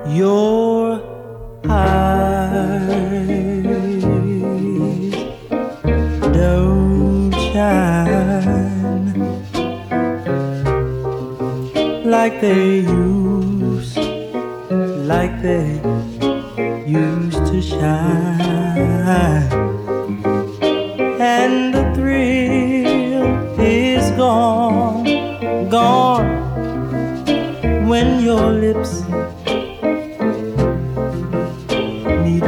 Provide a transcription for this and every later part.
Your eyes don't shine like they used to shine. And the thrill is gone when your lips meet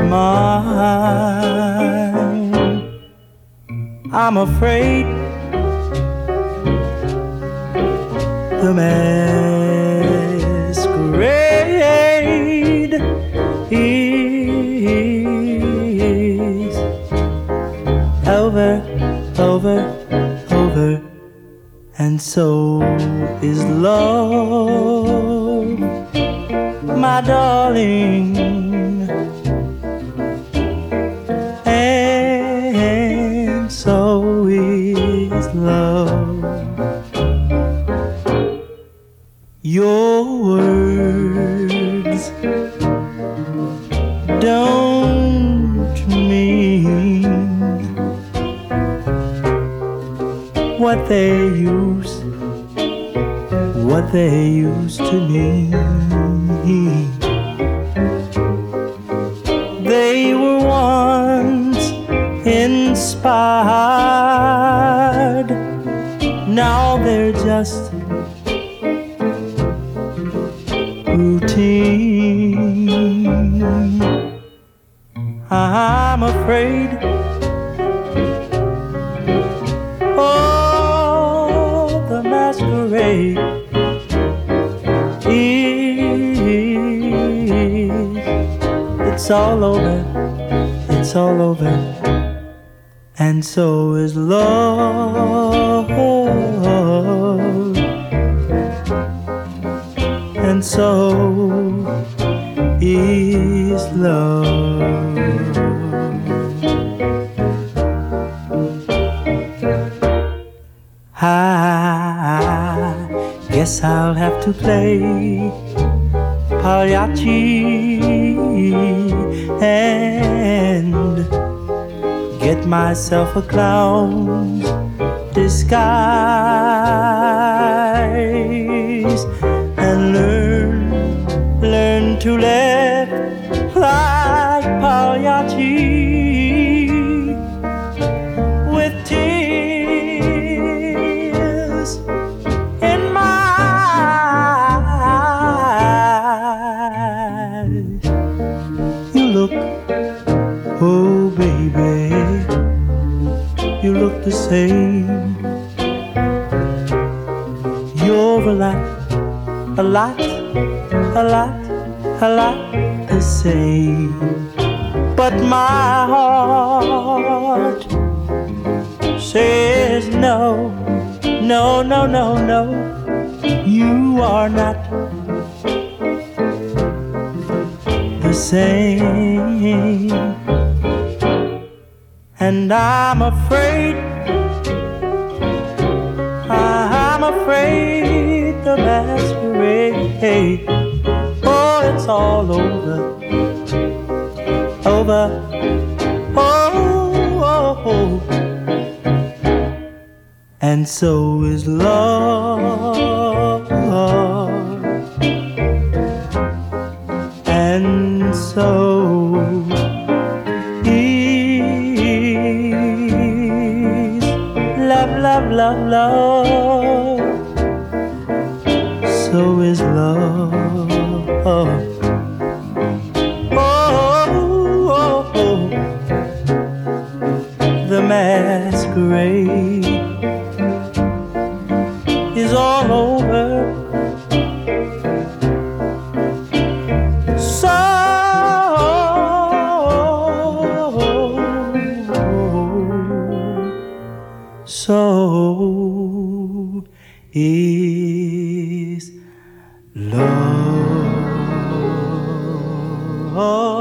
mine. I'm afraid the masquerade is over, and so is love, my darling. And so is love. Your words don't mean what they used to mean. They were once inspired, now they're just routine. I'm afraid, oh, the masquerade it's all over, and so is love, and so is love. I guess I'll have to play Pagliacci and get myself a clown's disguise and learn to laugh like Pagliacci with tears in my eyes. You look, oh baby, you look the same. You're a lot the same. But my heart says no, you are not the same. And I'm afraid the masquerade, oh, it's all over, oh, and so is love, and so is love, so is love. The masquerade is all over. So is love.